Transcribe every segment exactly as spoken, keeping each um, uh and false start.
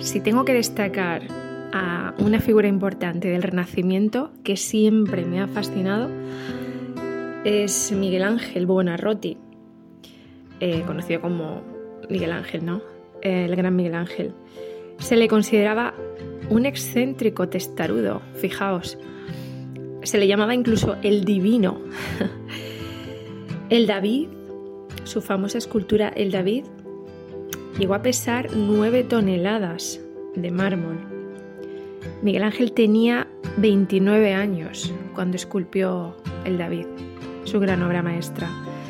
si tengo que destacar a una figura importante del Renacimiento que siempre me ha fascinado, es Miguel Ángel Buonarroti, eh, conocido como Miguel Ángel, ¿no? Eh, el gran Miguel Ángel. Se le consideraba un excéntrico testarudo, fijaos. Se le llamaba incluso el Divino. El David, su famosa escultura El David, llegó a pesar nueve toneladas de mármol. Miguel Ángel tenía veintinueve años cuando esculpió El David, su gran obra maestra.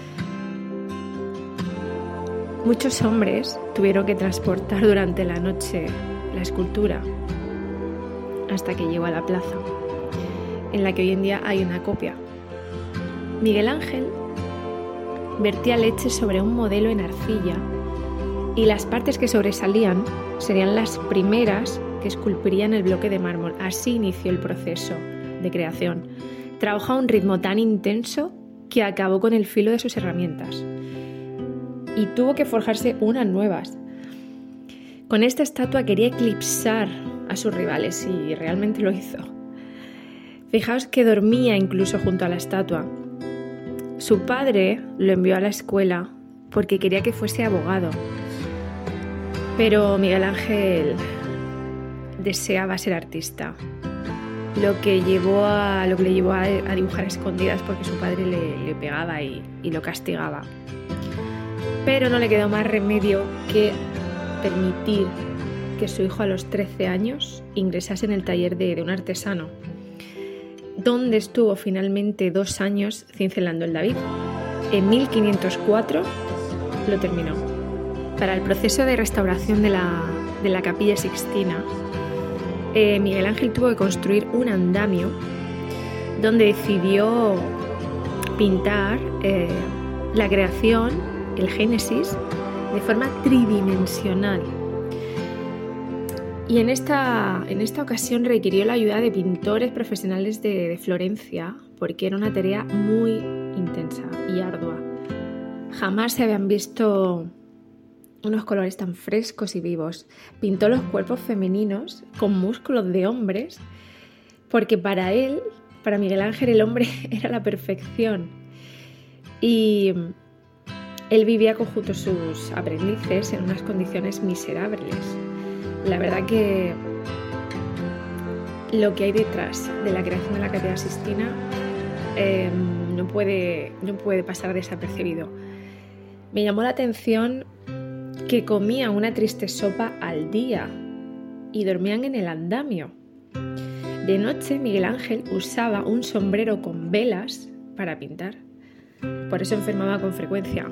Muchos hombres tuvieron que transportar durante la noche la escultura hasta que llegó a la plaza, en la que hoy en día hay una copia. Miguel Ángel vertía leche sobre un modelo en arcilla y las partes que sobresalían serían las primeras que esculpirían el bloque de mármol. Así inició el proceso de creación. Trabajó a un ritmo tan intenso que acabó con el filo de sus herramientas y tuvo que forjarse unas nuevas. Con esta estatua quería eclipsar a sus rivales y realmente lo hizo. Fijaos que dormía incluso junto a la estatua. Su padre lo envió a la escuela porque quería que fuese abogado, pero Miguel Ángel deseaba ser artista, lo que, llevó a, lo que le llevó a, a dibujar a escondidas porque su padre le, le pegaba y, y lo castigaba. Pero no le quedó más remedio que permitir que su hijo a los trece años ingresase en el taller de, de un artesano, donde estuvo finalmente dos años cincelando el David. En mil quinientos cuatro lo terminó. Para el proceso de restauración de la, de la Capilla Sixtina, eh, Miguel Ángel tuvo que construir un andamio donde decidió pintar eh, la creación, el Génesis, de forma tridimensional. Y en esta, en esta ocasión requirió la ayuda de pintores profesionales de, de Florencia, porque era una tarea muy intensa y ardua. Jamás se habían visto unos colores tan frescos y vivos. Pintó los cuerpos femeninos con músculos de hombres, porque para él, para Miguel Ángel, el hombre era la perfección. Y él vivía junto a sus aprendices en unas condiciones miserables. La verdad que lo que hay detrás de la creación de la Capilla Sixtina eh, no puede, no puede pasar desapercibido. Me llamó la atención que comían una triste sopa al día y dormían en el andamio. De noche, Miguel Ángel usaba un sombrero con velas para pintar. Por eso enfermaba con frecuencia.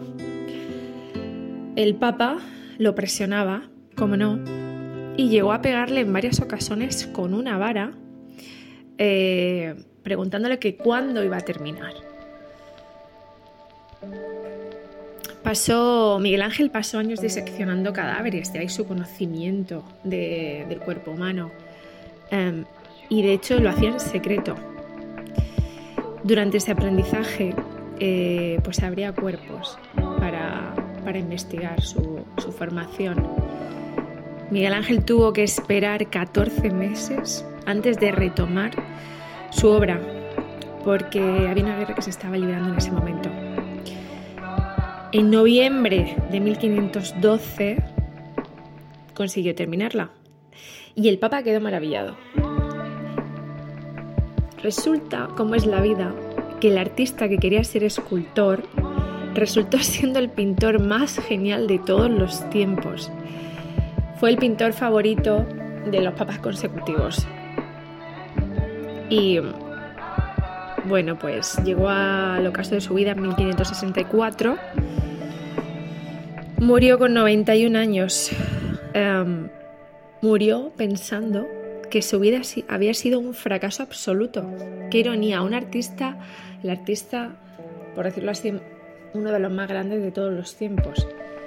El Papa lo presionaba, como no, y llegó a pegarle en varias ocasiones con una vara, eh, preguntándole que cuándo iba a terminar. Pasó, Miguel Ángel pasó años diseccionando cadáveres, de ahí su conocimiento de, del cuerpo humano, eh, y de hecho lo hacía en secreto. Durante ese aprendizaje, eh, pues abría cuerpos para, para investigar su, su formación. Miguel Ángel tuvo que esperar catorce meses antes de retomar su obra, porque había una guerra que se estaba librando en ese momento. En noviembre de mil quinientos doce consiguió terminarla y el Papa quedó maravillado. Resulta, como es la vida, que el artista que quería ser escultor resultó siendo el pintor más genial de todos los tiempos. Fue el pintor favorito de los papas consecutivos. Y bueno, pues llegó al ocaso de su vida en mil quinientos sesenta y cuatro. Murió con noventa y un años. Um, murió pensando que su vida había sido un fracaso absoluto. Qué ironía, un artista, el artista, por decirlo así, uno de los más grandes de todos los tiempos.